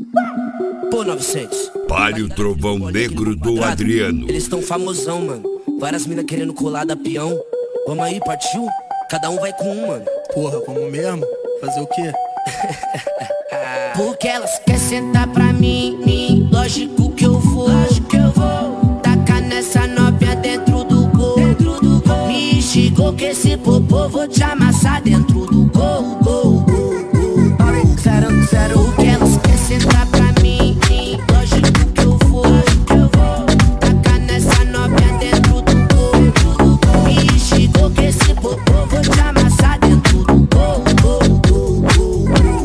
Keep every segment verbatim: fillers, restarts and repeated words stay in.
Pô, novecentos. Pare o trovão negro do Adriano. Eles tão famosão, mano. Várias minas querendo colar da peão. Vamos aí, partiu? Cada um vai com um, mano. Porra, vamos mesmo? Fazer o quê? Porque elas querem sentar pra mim, mim. Lógico que eu vou, lógico que eu vou. Tacar nessa novinha dentro do gol, dentro do gol. Me chegou que esse popô vou te amassar dentro do gol, gol, gol, gol. Zero, zero. Porque elas querem sentar pra mim, mim. Lógico que eu vou, lógico que eu vou. Tacar nessa novinha dentro do gol, dentro do gol. Me chegou que esse popô vou te amassar dentro do gol, gol, gol, gol.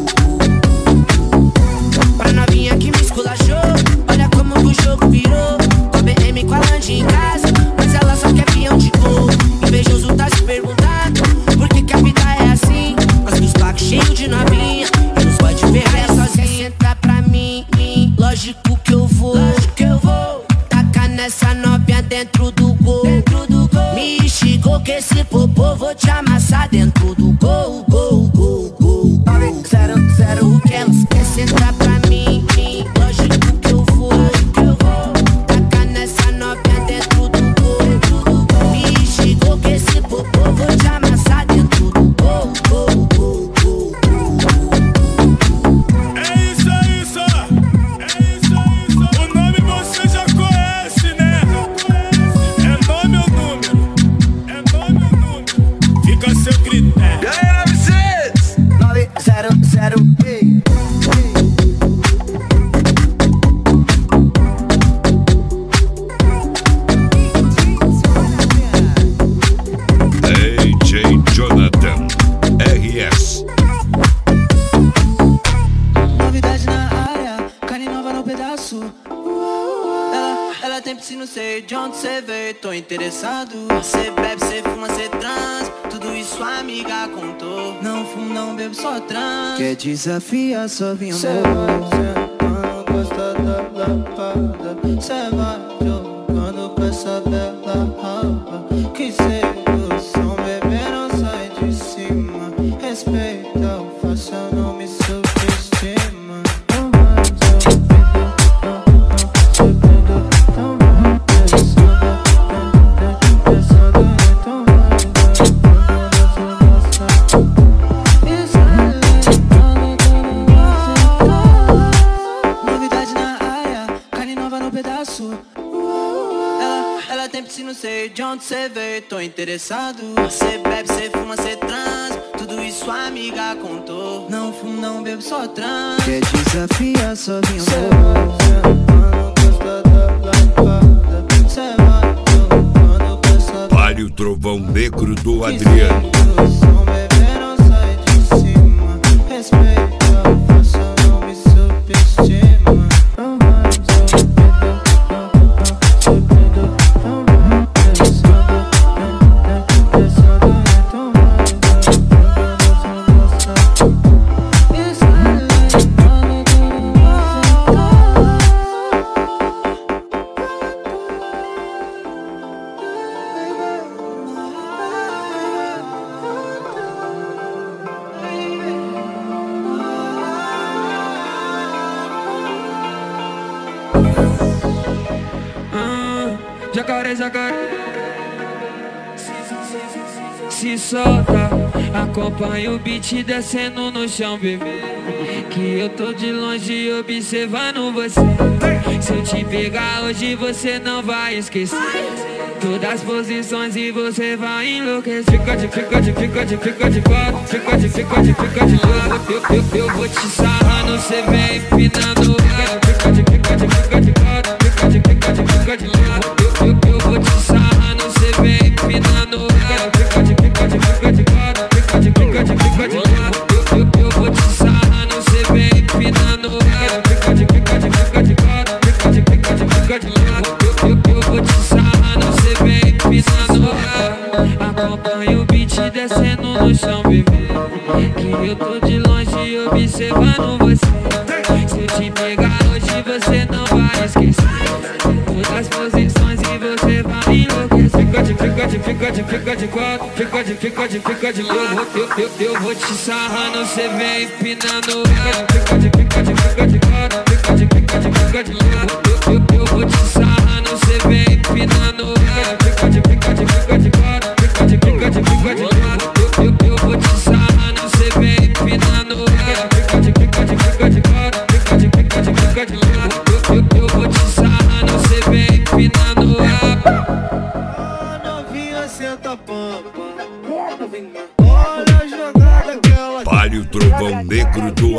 Pra novinha que me esculachou, olha como que o jogo virou. Com a B M com a Land em casa, mas ela só quer peão de gol. Invejoso tá se perguntando por que que a vida é assim. Nós nos pacos cheios de novinha e nos pode ferrar sozinha. Senta pra mim, mim, lógico que eu vou, lógico que eu vou. Tacar nessa novinha dentro do gol, dentro do gol. Me chegou que esse popô vou te amassar dentro do gol, gol, gol, gol. Zero, zero, o que elas querem sentar pra mim, mim. Lógico que eu vou, lógico que eu vou. Tacar nessa novinha dentro do gol, dentro do gol. Me chegou que esse popô vou te amassar dentro do gol, gol, gol, gol. É isso, é isso, é isso, é isso. O nome você já conhece, né? É nome ou número? É nome ou número? Fica a seu critério. E aí, novecentos? nove zero zero, ei. D J Jonathan R S. Novidade na área, carne nova no pedaço. Ela, ela tem piscina, sei de onde cê veio, tô interessado. Cê bebe, cê fuma, cê trans, tudo isso a amiga contou. Não fumo, não bebo, só trans. Quer desafiar, só vim amor. Cê vai sentando, gosta da lapada. Cê vai jogando com essa bela rapa. Que sedução, bebê, não sai de cima. Respeita o faça, não me subestima. Não vai novidade na área, carne nova no pedaço. Ela, ela tem piscina, sei de onde cê veio, tô interessado. Cê bebe, cê fuma, cê trans, tudo isso a amiga contou. Não fumo, não bebo, só trans. Quer desafiar, só vim amor. Pare o trovão negro do Adriano. Jacaré, jacaré, se solta, acompanha o beat descendo no chão, bebê. Que eu tô de longe observando você. Se eu te pegar hoje você não vai esquecer todas as posições e você vai enlouquecer. Fica de, fica de, fica de, fica de quatro. Fica de, fica de, fica de quatro. Eu, eu, eu vou te sarrando, cê vem empinando. Fica de, fica de, fica de quatro. Fica de, fica de, fica de quatro. Eu, eu, eu vou te sarrando, cê vem empinando. Fica de, fica de, fica de quatro. Fica de, fica de, fica de quatro. Eu, eu, eu vou te sarrando, cê vem empinando. Fica de, fica de, fica de quatro. Fica de, fica de, fica de quatro. Eu, eu, eu vou te sarrando, cê vem empinando. Acompanha o beat descendo no chão, bebê. Que eu tô de longe observando você. Se eu te pegar hoje você não vai esquecer todas as posições e você vai enlouquecer. Fica de, fica de, fica de, fica de quatro. Fica de, fica de, fica de eu, eu, eu, eu vou te sarrando, cê vem empinando. Fica de, fica de, fica de, fica de quatro.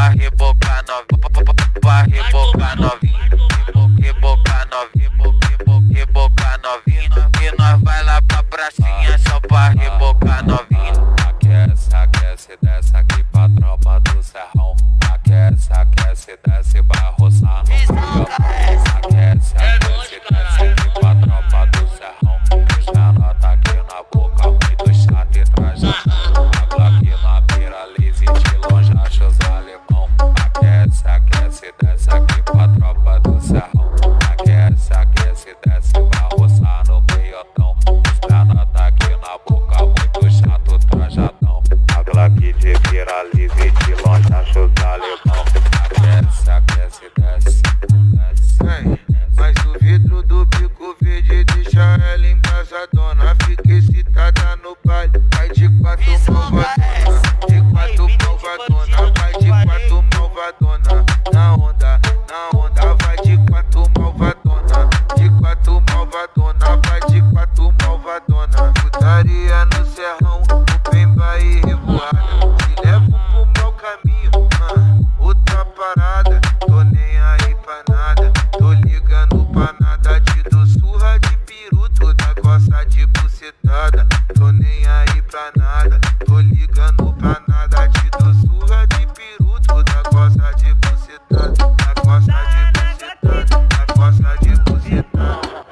pra rebocar novinha, pra rebocar novinha, rebocar novinha, rebocar novinha. E nós vai lá pra pracinha só pra rebocar novinha. Aquece, aquece, desce aqui pra tropa do serrão. Aquece, aquece, desce pra roçar no fogão. Aquece, aquece, desce aqui pra tropa do serrão. Os menor tá aqui na boca, muito chato e trajadão. Água aqui na pira, lazy de longe, acha os alemão. Aquece, aquece, desce aqui pra tropa do serrão. Aquece, aquece, desce pra roçar no meiotão. Os menor tá aqui na boca, muito chato, trajadão. Água aqui de pira, lazy de longe, acha os alemão. Aquece, aquece, desce, desce. Mas o vidro do bico verde deixa ela embasadona. Fica excitada no baile, vai de quatro malvadona. De quatro malvadona, vai de quatro malvadona. Na onda, na onda, vai de quatro malvadona. De quatro malvadona, vai de quatro malvadona. Putaria no serrão, o pemba e revoada. Te levo pro mau caminho, ah, outra parada. Tô nem aí pra nada, tô ligando pra nada. Te dou surra de peru, toda gosta de bucetada. Tô nem aí pra nada, tô ligando pra nada. Te dou surra de peru, toda gosta de bucetada. A gosta de bucetada, a gosta de bucetada.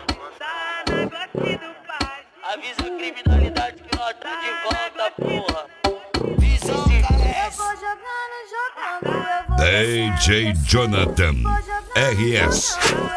Avisa a criminalidade que nós tá de volta, porra. Eu vou jogando, jogando, eu vou D J Jonathan R S.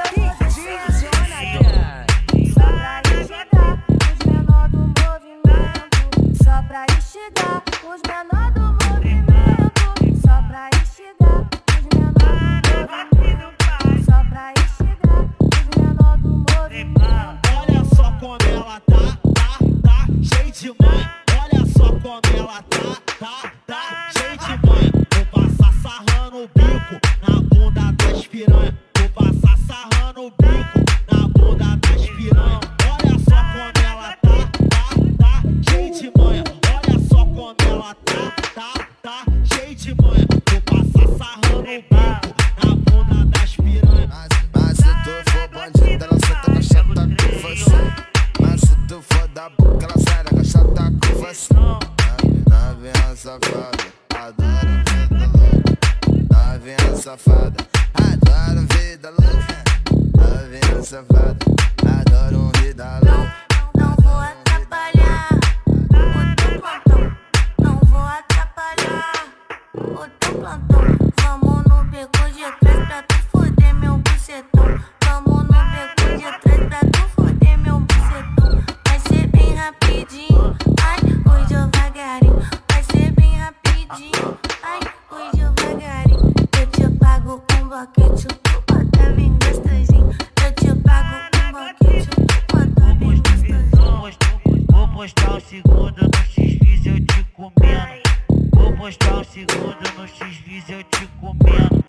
Só pra instigar os menor do movimento. Só pra instigar os menor do movimento. Só pra instigar os menor do movimento. Olha só como ela tá, tá, tá, cheio de mãe. Olha só como ela tá, tá, tá, cheio de mãe. Vou passar sarrando o bico na bunda das piranha. Vou passar sarrando o bico na bunda das piranha. Olha só como ela tá, tá, tá, cheio de manha. Olha só como ela tá, tá, tá, cheio de manha. Vou passar sarrando o bico na bunda das piranha. Mas se tu for bandida, ela senta com chata com você. Mas se tu for da boca, ela sai da chata com você. Novinha safada, adoro vida louca. Novinha safada, adoro vida louca. Novinha safada, adoro vida louca. Não vou atrapalhar o teu plantão. Não vou atrapalhar o teu plantão. Vamos no beco de trás pra tu foder meu bucetão. Vamos no beco de trás pra tu foder meu bucetão. Vai ser bem rapidinho, ai, hoje devagarinho. Vai ser bem rapidinho, ai, hoje devagarinho. Eu te pago um boquete, tu bota bem gostosinho. Eu te pago um boquete, tu bota bem gostosinho. Vou postar um segundo no X-Vídeos eu te comendo. Vou postar um segundo no X-Vídeos eu te comendo.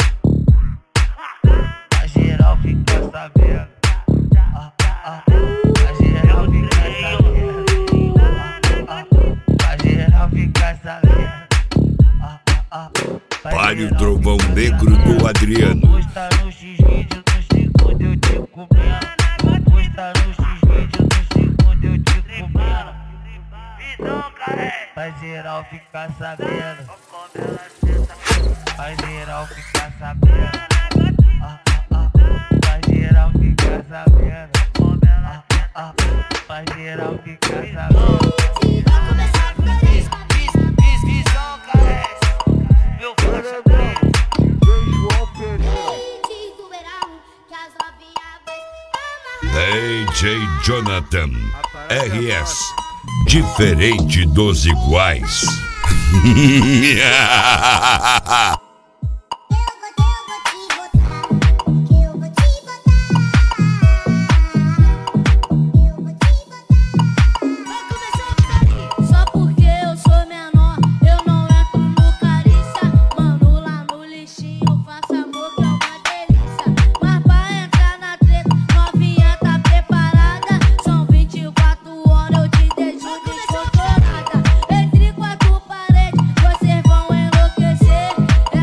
A geral fica sabendo. Ah, ah, a geral fica sabendo. Ah, ah, a geral fica sabendo. Ah, ah, Pare o trovão negro do Adriano. Vou postar no X-Vídeos no segundo eu te comendo. Vou postar no X-Vídeos no segundo eu te comendo. Pra geral ficar sabendo. Pra geral ficar sabendo. Ah, ah, ah. Pra geral ficar sabendo. Ah, ah, ah. Pra geral ficar sabendo. Vai começar a putaria. Visão, carece. Meu faixa preta. D J Jonathan R S. Diferente dos iguais. Só porque eu sou menor, eu não entro no carícia. Mano, lá no lixinho eu faço amor que é uma delícia. Mas pra entrar na treta, novinha tá preparada. São vinte e quatro horas, eu te deixo descontrolada. Entre quatro paredes, vocês vão enlouquecer.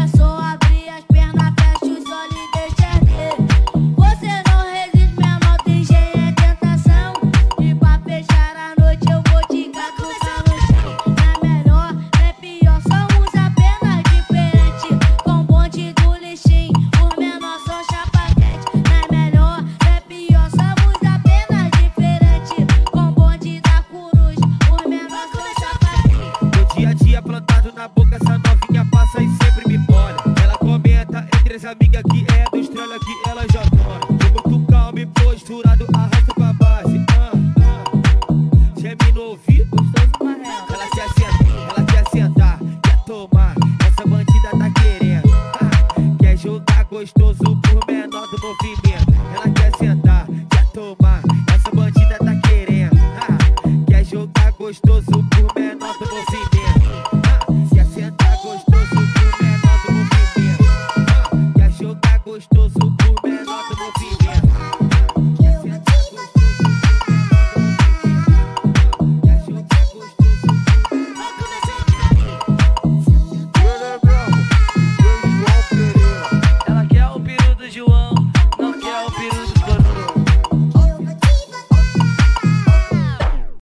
Minhas amigas que é do estrela que ela já toma. De muito calmo e posturado, arrasta pra base. Ah, ah. Geme no ouvido, ela se assenta, ela quer sentar, quer tomar. Essa bandida tá querendo, ah, quer jogar gostoso por menor do movimento.